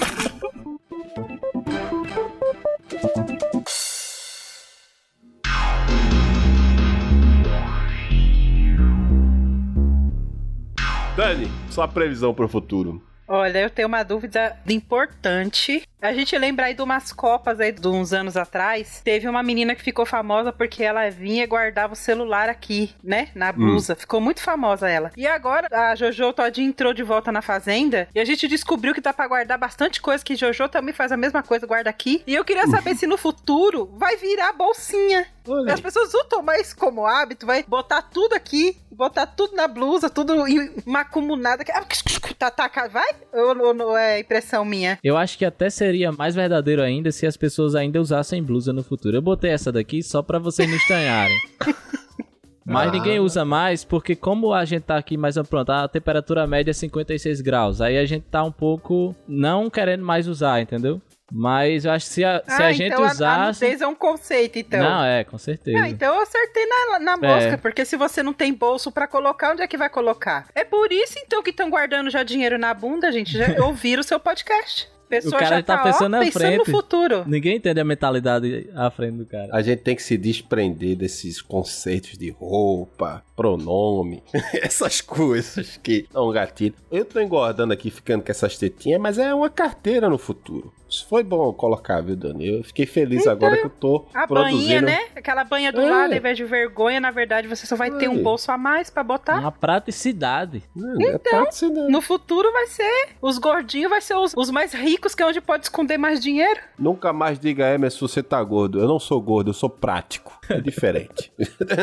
Dani, sua previsão pro futuro. Olha, eu tenho uma dúvida importante. A gente lembra aí de umas copas aí de uns anos atrás. Teve uma menina que ficou famosa porque ela vinha e guardava o celular aqui, né? Na blusa. Hum. Ficou muito famosa ela. E agora a Jojo Todinho entrou de volta na Fazenda e a gente descobriu que dá pra guardar bastante coisa, que Jojo também faz a mesma coisa, guarda aqui. E eu queria saber se no futuro vai virar bolsinha. Olha. As pessoas usam mais como hábito, vai botar tudo aqui, botar tudo na blusa, tudo em uma acumulada. Tá, tá, vai? Ou não é impressão minha? Eu acho que até seria mais verdadeiro ainda se as pessoas ainda usassem blusa no futuro. Eu botei essa daqui só pra vocês não estranharem. Mas ah. ninguém usa mais, porque como a gente tá aqui mais pronto, a temperatura média é cinquenta e seis graus. Aí a gente tá um pouco não querendo mais usar, entendeu? Mas eu acho que se a, se ah, a gente então usasse... a nudez é um conceito, então. Não, é, com certeza. Ah, então eu acertei na, na mosca, é. Porque se você não tem bolso pra colocar, onde é que vai colocar? É por isso, então, que estão guardando já dinheiro na bunda, gente. Já ouviram o seu podcast. Pessoa o cara já tá, tá pensando, ó, na pensando frente. no futuro. Ninguém entende a mentalidade à frente do cara. A gente tem que se desprender desses conceitos de roupa, pronome, essas coisas que dão um gatilho. Eu tô engordando aqui, ficando com essas tetinhas, mas é uma carteira no futuro. Isso foi bom colocar, viu, Dani? Eu fiquei feliz então, agora que eu tô a produzindo... bainha, né? Aquela banha do é. lado, ao invés de vergonha, na verdade, você só vai é. ter um bolso a mais pra botar. Uma praticidade. É, então, é praticidade. No futuro vai ser... Os gordinhos vai ser os, os mais ricos, que é onde pode esconder mais dinheiro. Nunca mais diga, Emerson, você tá gordo. Eu não sou gordo, eu sou prático. É diferente.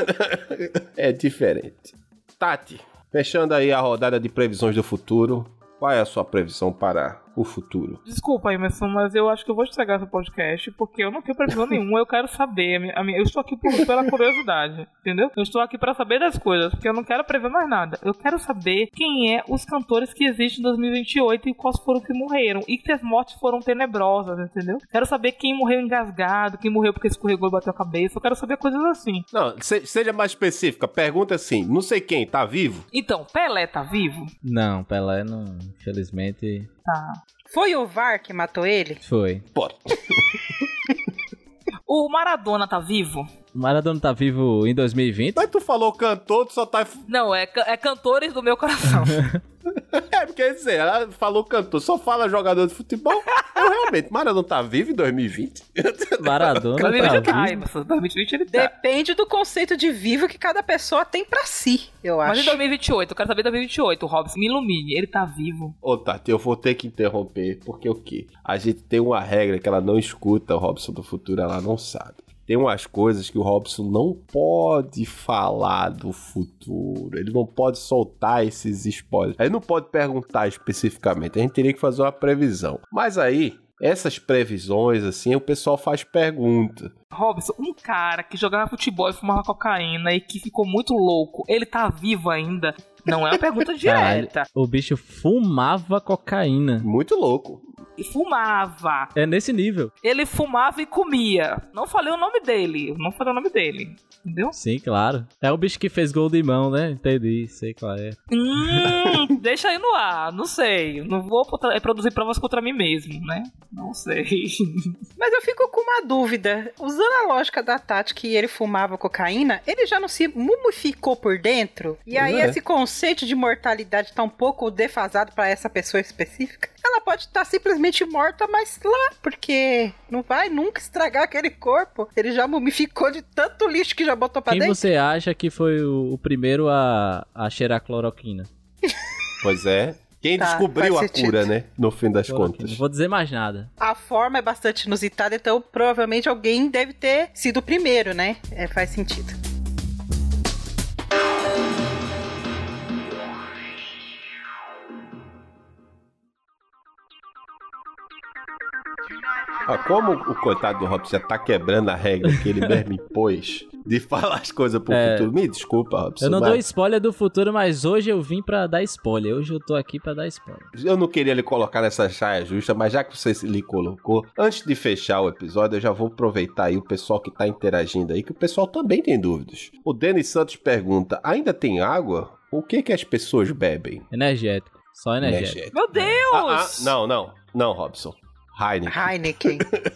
É diferente. Tati, fechando aí a rodada de previsões do futuro, qual é a sua previsão para o futuro? Desculpa, Emerson, mas eu acho que eu vou estragar esse podcast, porque eu não tenho previsão nenhuma, eu quero saber. A minha, a minha, eu estou aqui por, pela curiosidade, entendeu? Eu estou aqui para saber das coisas, porque eu não quero prever mais nada. Eu quero saber quem é os cantores que existem em dois mil e vinte e oito e quais foram que morreram. E que as mortes foram tenebrosas, entendeu? Quero saber quem morreu engasgado, quem morreu porque escorregou e bateu a cabeça. Eu quero saber coisas assim. Não, se, seja mais específica. Pergunta assim, não sei quem, tá vivo? Então, Pelé tá vivo? Não, Pelé não, infelizmente... Tá. Foi o V A R que matou ele? Foi. Pô. O Maradona tá vivo? O Maradona tá vivo em dois mil e vinte? Mas tu falou cantor, tu só tá... Não, é, é cantores do meu coração. É, porque quer dizer, ela falou cantor, só fala jogador de futebol. Eu realmente, Maradona tá vivo em dois mil e vinte? Maradona tá vivo. dois mil e vinte ele tá. Depende do conceito de vivo que cada pessoa tem pra si, eu acho. Mas em dois mil e vinte e oito, eu quero saber dois mil e vinte e oito, o Robson, me ilumine, ele tá vivo. Ô, Tati, eu vou ter que interromper, porque o quê? A gente tem uma regra que ela não escuta, o Robson do futuro, ela não sabe. Tem umas coisas que o Robson não pode falar do futuro. Ele não pode soltar esses spoilers. Ele não pode perguntar especificamente. A gente teria que fazer uma previsão. Mas aí, essas previsões, assim, o pessoal faz pergunta. Robson, um cara que jogava futebol e fumava cocaína e que ficou muito louco, ele tá vivo ainda? Não é uma pergunta direta. Caralho, o bicho fumava cocaína. Muito louco. e fumava. É nesse nível. Ele fumava e comia. Não falei o nome dele. Não falei o nome dele. Entendeu? Sim, claro. É o bicho que fez gol de mão, né? Entendi, sei qual é. Hum, deixa aí no ar. Não sei. Não vou produzir provas contra mim mesmo, né? Não sei. Mas eu fico com uma dúvida. Usando a lógica da Tati que ele fumava cocaína, ele já não se mumificou por dentro? E aí É. esse conceito de mortalidade tá um pouco defasado pra essa pessoa específica? Ela pode estar simplesmente morta, mas lá, porque não vai nunca estragar aquele corpo. Ele já mumificou de tanto lixo que já botou pra Quem dentro. você acha que foi o, o primeiro a, a cheirar cloroquina? Pois é. Quem Tá, descobriu a faz sentido. cura, né? No fim das Cloroquina. contas. Não vou dizer mais nada. A forma é bastante inusitada, então provavelmente alguém deve ter sido o primeiro, né? É, faz sentido. Ah, como o coitado do Robson já tá quebrando a regra que ele mesmo impôs de falar as coisas pro É. futuro. Me desculpa, Robson. Eu não mas dou spoiler do futuro, mas hoje eu vim pra dar spoiler. Hoje eu tô aqui pra dar spoiler. eu não queria lhe colocar nessa saia justa, mas já que você lhe colocou, antes de fechar o episódio, eu já vou aproveitar aí o pessoal que tá interagindo aí, que o pessoal também tem dúvidas. O Denis Santos pergunta, ainda tem água? O que que as pessoas bebem? Energético. Só energético. Meu Deus! Ah, ah, não, não. Não, Robson. Heineken. Heineken.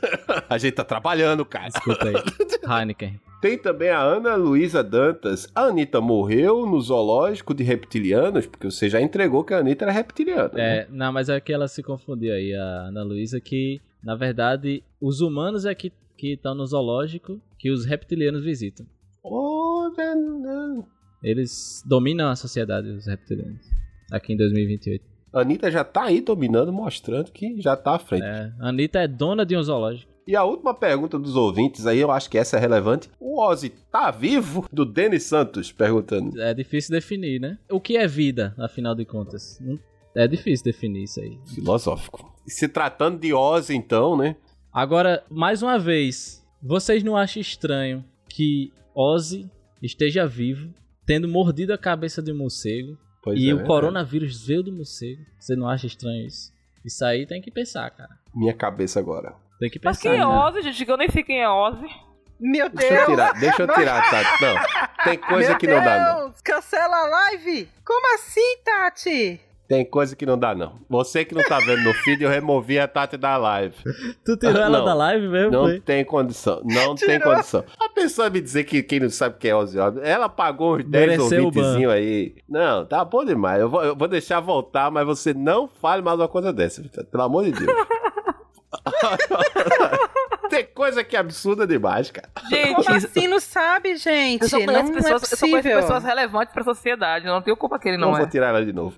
A gente tá trabalhando, cara. Desculpa aí. Heineken. Tem também a Ana Luísa Dantas. A Anitta morreu no zoológico de reptilianos, porque você já entregou que a Anitta era reptiliana. né? É, não, mas é que ela se confundiu aí, a Ana Luísa, que, na verdade, os humanos é que estão no zoológico que os reptilianos visitam. Oh, não. Eles dominam a sociedade, os reptilianos, aqui em dois mil e vinte e oito. A Anitta já tá aí dominando, mostrando que já tá à frente. É, a Anitta é dona de um zoológico. E a última pergunta dos ouvintes aí, eu acho que essa é relevante. O Ozzy tá vivo? Do Denis Santos perguntando. É difícil definir, né? O que é vida, afinal de contas? Não- É difícil definir isso aí. Filosófico. E se tratando de Ozzy, então, né? Agora, mais uma vez, vocês não acham estranho que Ozzy esteja vivo, tendo mordido a cabeça de um morcego, Pois e é, o coronavírus veio do morcego? Você não acha estranho isso? Isso aí tem que pensar, cara. Minha cabeça agora. Tem que Mas pensar. quem é né? Ozzy, gente? Que eu nem sei quem é Ozzy. Meu Deixa eu Deus! tirar, deixa eu tirar, Tati. Não, tem coisa Meu que não dá, não. Deus! Cancela a live! Como assim, Tati? Tem coisa que não dá, não. Você que não tá vendo no feed, eu removi a Tati da live. Tu tirou ela Não. da live mesmo? Não foi? tem condição. Não tem Tirou. condição. A pessoa me dizer que quem não sabe quem é Ozzy Osbourne, ela pagou uns dez Mereceu o ouvintezinhos aí. Não, tá bom demais. Eu vou, eu vou deixar voltar, mas você não fale mais uma coisa dessa, Vitor. Pelo amor de Deus. Tem coisa que é absurda demais, cara. Gente, Como assim não sabe, gente? eu só conheço, Não pessoas, é eu só conheço possível. pessoas relevantes pra sociedade. Eu não tenho culpa que ele Não, não, vou é. tirar ela de novo.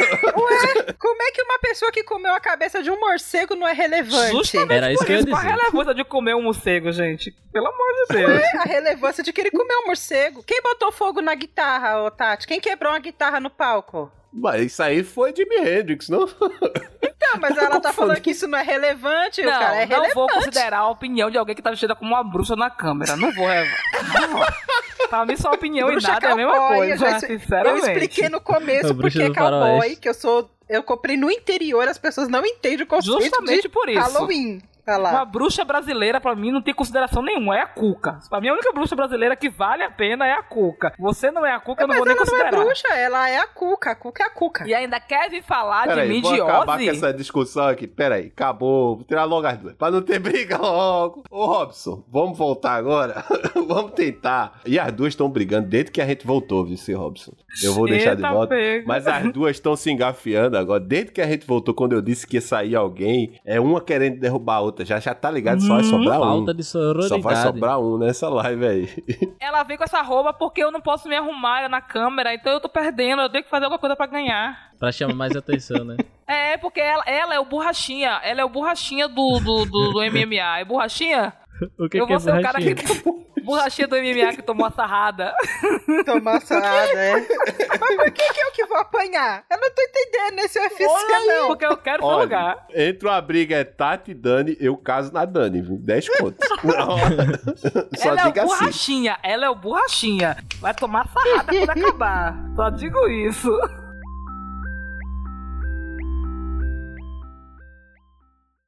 Ué, como é que uma pessoa que comeu a cabeça de um morcego não é relevante? Justamente Era isso por que eu ia isso. Qual a dizer. relevância de comer um morcego, gente? Pelo amor de Deus. É a relevância de que ele comeu um morcego. Quem botou fogo na guitarra, ô Tati? Quem quebrou uma guitarra no palco? Mas isso aí foi Jimi Hendrix, não? Não, mas ela tá falando que isso não é relevante, o Não, cara é não relevante. vou considerar a opinião de alguém que tá vestida como uma bruxa na câmera. Não vou levar. Não vou. Pra mim, sua opinião Bruxa e nada é a mesma cowboy, eu coisa, já expli- sinceramente. Eu expliquei no começo A bruxa porque do cowboy, faroeste. que eu sou... Eu comprei no interior, as pessoas não entendem o conceito Justamente de por isso. Halloween. Olha lá. Uma bruxa brasileira, pra mim, não tem consideração nenhuma. É a Cuca. Pra mim, a única bruxa brasileira que vale a pena é a Cuca. Você não é a Cuca, eu não Mas vou nem ela não é considerar. bruxa, ela é a Cuca. A Cuca é a Cuca. E ainda quer vir falar de Peraí, mim vou de acabar Ozzy? com essa discussão aqui. Peraí, acabou. Vou tirar logo as duas. Pra não ter briga logo. Ô, Robson, vamos voltar agora? Vamos tentar. E as duas estão brigando desde que a gente voltou, viu, seu Robson? Eu vou deixar Eita, de volta. pego. Mas as duas estão se engafiando agora. Desde que a gente voltou, quando eu disse que ia sair alguém, é uma querendo derrubar a outra. Já, já tá ligado? Só vai sobrar um. Falta de sororidade. Só vai sobrar um nessa live aí. Ela vem com essa roupa porque eu não posso me arrumar na câmera, então eu tô perdendo, eu tenho que fazer alguma coisa pra ganhar. Pra chamar mais atenção, né? É, porque ela, ela é o borrachinha, ela é o borrachinha do, do, do, do M M A. É borrachinha? O que, eu que é vou ser o cara borrachinha? que... Borrachinha do M M A que tomou a sarrada. Tomar sarrada, é. Mas por que que eu que vou apanhar? Eu não tô entendendo esse U F C, não. Porque eu quero seu Olha, lugar. entre uma briga é Tati e Dani, eu caso na Dani, viu? dez contos. Não. Só Ela é o diga assim. borrachinha, ela é o borrachinha. Vai tomar sarrada quando acabar. Só digo isso.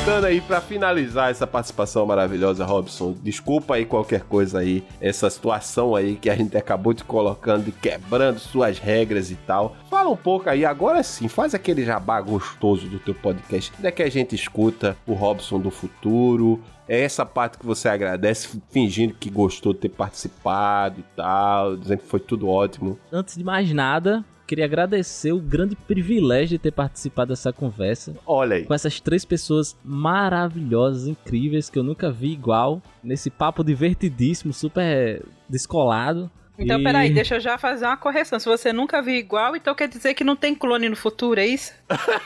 Dando aí pra finalizar essa participação maravilhosa, Robson, desculpa aí qualquer coisa aí, essa situação aí que a gente acabou te colocando e quebrando suas regras e tal. Fala um pouco aí, agora sim, faz aquele jabá gostoso do teu podcast, onde é que a gente escuta o Robson do futuro. É essa parte que você agradece, fingindo que gostou de ter participado e tal, dizendo que foi tudo ótimo. Antes de mais nada, queria agradecer o grande privilégio de ter participado dessa conversa. Olha aí. Com essas três pessoas maravilhosas, incríveis, que eu nunca vi igual. Nesse papo divertidíssimo, super descolado. Então, e... peraí, deixa eu já fazer uma correção. Se você nunca viu igual, então quer dizer que não tem clone no futuro, é isso?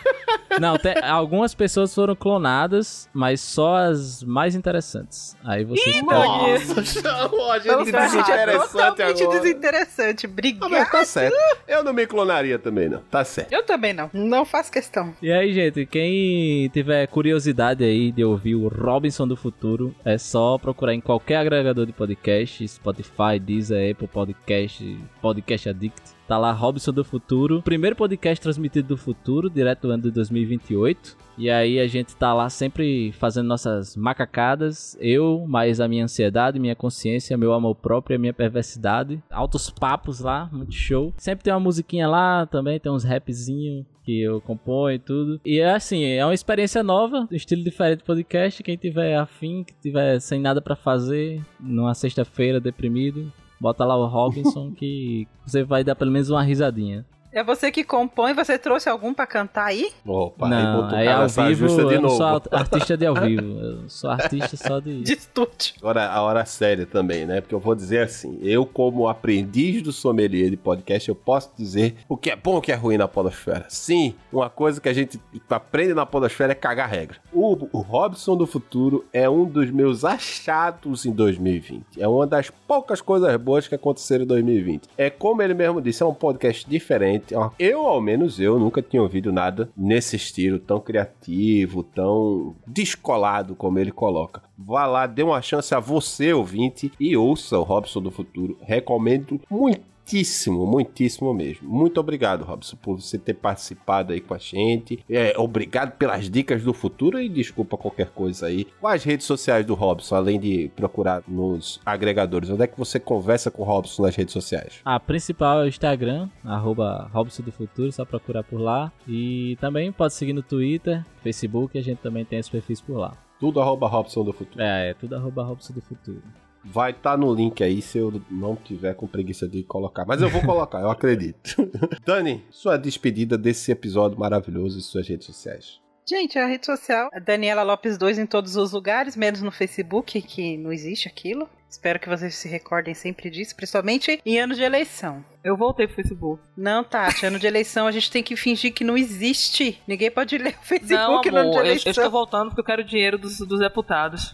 Não, tem, algumas pessoas foram clonadas, mas só as mais interessantes. Aí vocês Ih, podem... Nossa, chamou a gente Então, de pra gente é desinteressante totalmente agora. desinteressante. Ah, Obrigada. mas tá certo. Eu não me clonaria também, não. Tá certo. Eu também não. Não faço questão. E aí, gente, quem tiver curiosidade aí de ouvir o Robinson do Futuro, é só procurar em qualquer agregador de podcast, Spotify, Deezer, Apple Podcast, Podcast Addict. Tá lá, Robinson do Futuro. Primeiro podcast transmitido do futuro, direto do ano de dois mil e vinte e oito. E aí a gente tá lá sempre fazendo nossas macacadas. Eu, mais a minha ansiedade, minha consciência, meu amor próprio e a minha perversidade. Altos papos lá, muito show. Sempre tem uma musiquinha lá também, tem uns rapzinhos que eu componho e tudo. E é assim, é uma experiência nova, um estilo diferente de podcast. Quem tiver afim, que tiver sem nada pra fazer, numa sexta-feira deprimido, bota lá o Robinson que você vai dar pelo menos uma risadinha. É você que compõe, você trouxe algum pra cantar aí? Opa, Não, aí botou o aí cara ao nessa vivo justa de eu não novo. sou artista de ao vivo, eu sou artista só de... De estúdio. Agora, a hora séria também, né? Porque eu vou dizer assim, eu como aprendiz do sommelier de podcast, eu posso dizer o que é bom e o que é ruim na podosfera. Sim, uma coisa que a gente aprende na podosfera é cagar regra. O, o Robson do Futuro é um dos meus achados em dois mil e vinte. É uma das poucas coisas boas que aconteceram em dois mil e vinte. É como ele mesmo disse, é um podcast diferente. Eu, ao menos eu, nunca tinha ouvido nada nesse estilo tão criativo, tão descolado como ele coloca. Vá lá, dê uma chance a você, ouvinte, e ouça o Robson do Futuro. Recomendo muito. Muitíssimo, muitíssimo mesmo. Muito obrigado, Robson, por você ter participado aí com a gente. É, obrigado pelas dicas do futuro e desculpa qualquer coisa aí. Quais redes sociais do Robson, além de procurar nos agregadores? Onde é que você conversa com o Robson nas redes sociais? A principal é o Instagram, arroba Robson do Futuro, só procurar por lá. E também pode seguir no Twitter, Facebook, a gente também tem os perfis por lá. Tudo arroba Robson do Futuro. É, é tudo arroba Robson do Futuro. Vai estar tá no link aí se eu não tiver com preguiça de colocar. Mas eu vou colocar, eu acredito. Dani, sua despedida desse episódio maravilhoso e suas redes sociais. Gente, a rede social é Daniela Lopes dois em todos os lugares, menos no Facebook, que não existe aquilo. Espero que vocês se recordem sempre disso, principalmente em anos de eleição. Eu voltei pro Facebook. Não, Tati, ano de eleição a gente tem que fingir que não existe. Ninguém pode ler o Facebook não, amor, no ano de eu, eleição. eu estou voltando porque eu quero o dinheiro dos, dos deputados.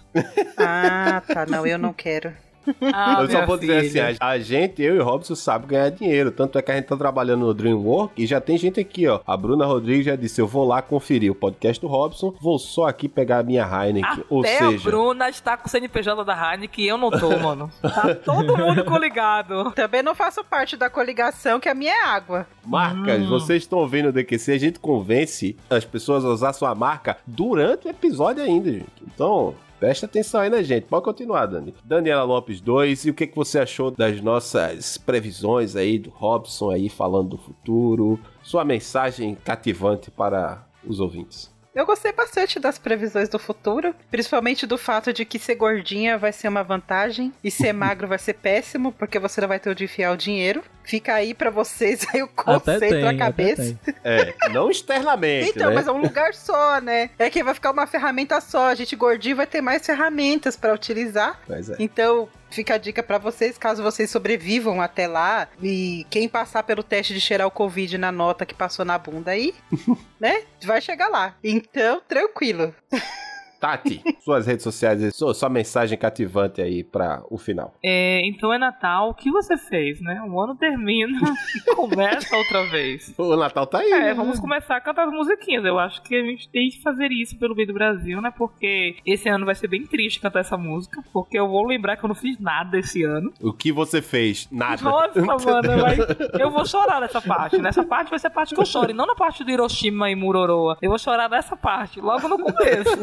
Ah, tá, não, eu não quero. Ah, eu só minha vou dizer filha. assim, a, a gente, eu e o Robson, sabe ganhar dinheiro. Tanto é que a gente tá trabalhando no Dreamwork e já tem gente aqui, ó. A Bruna Rodrigues já disse, eu vou lá conferir o podcast do Robson, vou só aqui pegar a minha Heineken. Até Ou seja... a Bruna está com o C N P J da Heineken e eu não tô, mano. Tá todo mundo coligado. Também não faço parte da coligação, que a minha é água. Marcas, Hum. vocês estão ouvindo o D Q C, a gente convence as pessoas a usar sua marca durante o episódio ainda, gente. Então... presta atenção aí na gente. Pode continuar, Dani. Daniela Lopes dois, e o que, que você achou das nossas previsões aí do Robson aí falando do futuro? Sua mensagem cativante para os ouvintes. Eu gostei bastante das previsões do futuro, principalmente do fato de que ser gordinha vai ser uma vantagem e ser magro vai ser péssimo, porque você não vai ter onde enfiar o dinheiro. Fica aí pra vocês aí o Até conceito tem, na até cabeça. tem. É, não externamente, Então, né? mas é um lugar só, né? É que vai ficar uma ferramenta só. A gente gordinho vai ter mais ferramentas pra utilizar. Mas é. Então, fica a dica pra vocês, caso vocês sobrevivam até lá. E quem passar pelo teste de cheirar o Covid na nota que passou na bunda aí, né? Vai chegar lá. Então, tranquilo. Tati, suas redes sociais, sua, sua mensagem cativante aí pra o final. É, então é Natal, o que você fez, né? O ano termina e começa outra vez. O Natal tá aí. É, né? vamos começar a cantar as musiquinhas. Eu acho que a gente tem que fazer isso pelo bem do Brasil, né? Porque esse ano vai ser bem triste cantar essa música, porque eu vou lembrar que eu não fiz nada esse ano. O que você fez? Nada. Nossa, mano, vai... eu vou chorar nessa parte. Nessa parte vai ser a parte que eu choro, e não na parte do Hiroshima e Muroroa. Eu vou chorar nessa parte, logo no começo.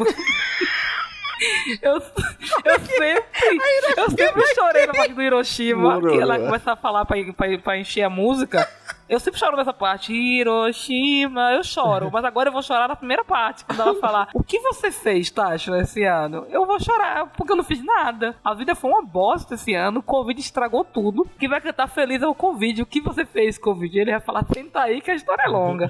Eu, eu sempre eu sempre chorei na parte do Hiroshima. Muroroa. E ela começa a falar pra, pra, pra encher a música. Eu sempre choro nessa parte. Hiroshima, eu choro. Mas agora eu vou chorar na primeira parte. Quando ela falar, o que você fez, Tasha, esse ano? Eu vou chorar, porque eu não fiz nada. A vida foi uma bosta esse ano. O Covid estragou tudo. Quem vai cantar feliz é o Covid. O que você fez, Covid? Ele vai falar, senta aí que a história é longa.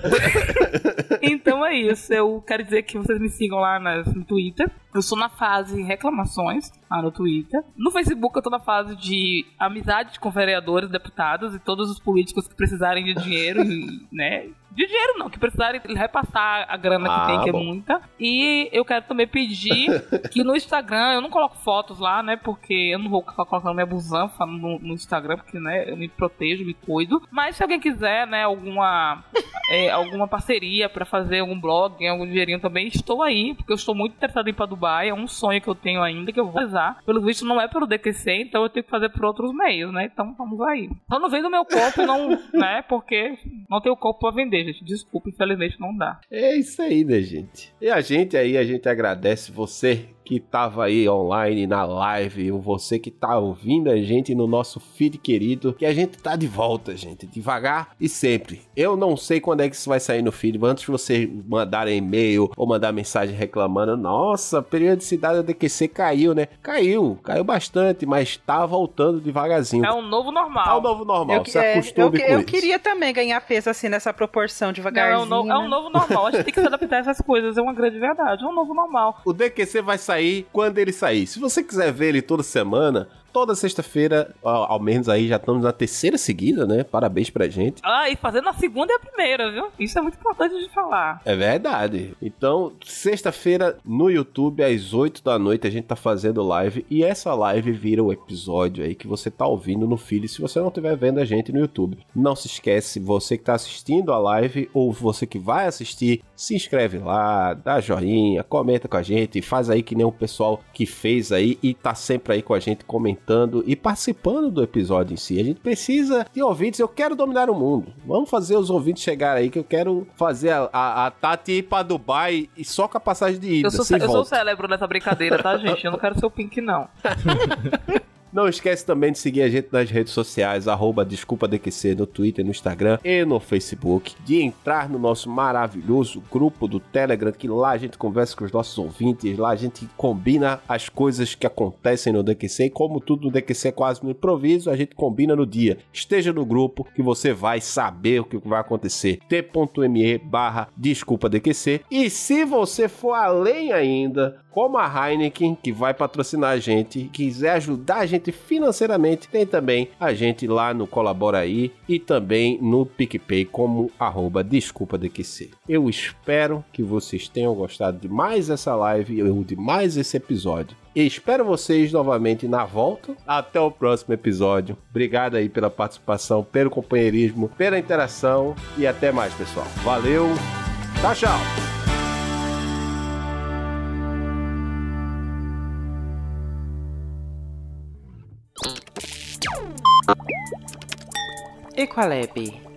Então é isso. Eu quero dizer que vocês me sigam lá no Twitter. Eu sou na fase reclamações, lá no Twitter. No Facebook eu tô na fase de amizade com vereadores, deputados e todos os políticos que precisarem de dinheiro, né? De dinheiro não, que precisarem repassar a grana que Ah, tem, que bom. é muita. E eu quero também pedir que no Instagram, eu não coloco fotos lá, né? Porque eu não vou ficar colocando minha busanfa no, no Instagram, porque, né, eu me protejo, me cuido. Mas se alguém quiser, né, alguma, é, alguma parceria pra fazer algum blog, algum dinheirinho também, estou aí, porque eu estou muito interessado em ir pra Dubai. É um sonho que eu tenho ainda, que eu vou realizar. Pelo visto, não é pelo D Q C, então eu tenho que fazer por outros meios, né? Então vamos aí. Só não vendo meu corpo, não, né? Porque não tenho corpo pra vender, gente. Desculpa, infelizmente não dá. É isso aí, né, gente? E a gente aí, a gente agradece você que tava aí online na live, ou você que tá ouvindo a gente no nosso feed querido, que a gente tá de volta, gente, devagar e sempre. Eu não sei quando é que isso vai sair no feed, mas antes de vocês mandarem e-mail ou mandar mensagem reclamando, nossa, a periodicidade da D Q C caiu, né? Caiu, caiu bastante, mas tá voltando devagarzinho. É um novo normal. É o novo normal, Eu, se é, acostume eu, com eu isso. queria também ganhar peso assim nessa proporção, Não, é, devagarzinho. um no, é um né? novo normal. A gente tem que se adaptar a essas coisas. É uma grande verdade. É um novo normal. O D Q C vai sair quando ele sair. Se você quiser ver ele toda semana, toda sexta-feira, ao ao menos aí já estamos na terceira seguida, né? Parabéns pra gente. Ah, e fazendo a segunda e a primeira, viu? Isso é muito importante de falar. É verdade. Então, sexta-feira no YouTube, às oito da noite, a gente tá fazendo live. E essa live vira o episódio aí que você tá ouvindo no feed, se você não estiver vendo a gente no YouTube. Não se esquece, você que tá assistindo a live, ou você que vai assistir, se inscreve lá, dá joinha, comenta com a gente, faz aí que nem o pessoal que fez aí e tá sempre aí com a gente comentando e participando do episódio em si. A gente precisa de ouvintes. Eu quero dominar o mundo. Vamos fazer os ouvintes chegarem aí, que eu quero fazer a, a, a Tati ir pra Dubai e só com a passagem de ida. Eu sou, sem eu sou volta. cérebro nessa brincadeira, tá, gente? Eu não quero ser o Pink, não. Não esquece também de seguir a gente nas redes sociais, arroba Desculpa D Q C, no Twitter, no Instagram e no Facebook. De entrar no nosso maravilhoso grupo do Telegram, que lá a gente conversa com os nossos ouvintes, lá a gente combina as coisas que acontecem no D Q C. E como tudo no D Q C é quase no improviso, a gente combina no dia. Esteja no grupo que você vai saber o que vai acontecer. t.me barra Desculpa D Q C. E se você for além ainda, como a Heineken, que vai patrocinar a gente, quiser ajudar a gente financeiramente, tem também a gente lá no Colabora Aí e também no PicPay como arroba Desculpa D Q C. Eu espero que vocês tenham gostado de mais essa live ou de mais esse episódio. E espero vocês novamente na volta. Até o próximo episódio. Obrigado aí pela participação, pelo companheirismo, pela interação e até mais, pessoal. Valeu. Tchau, tchau. E qual é, B?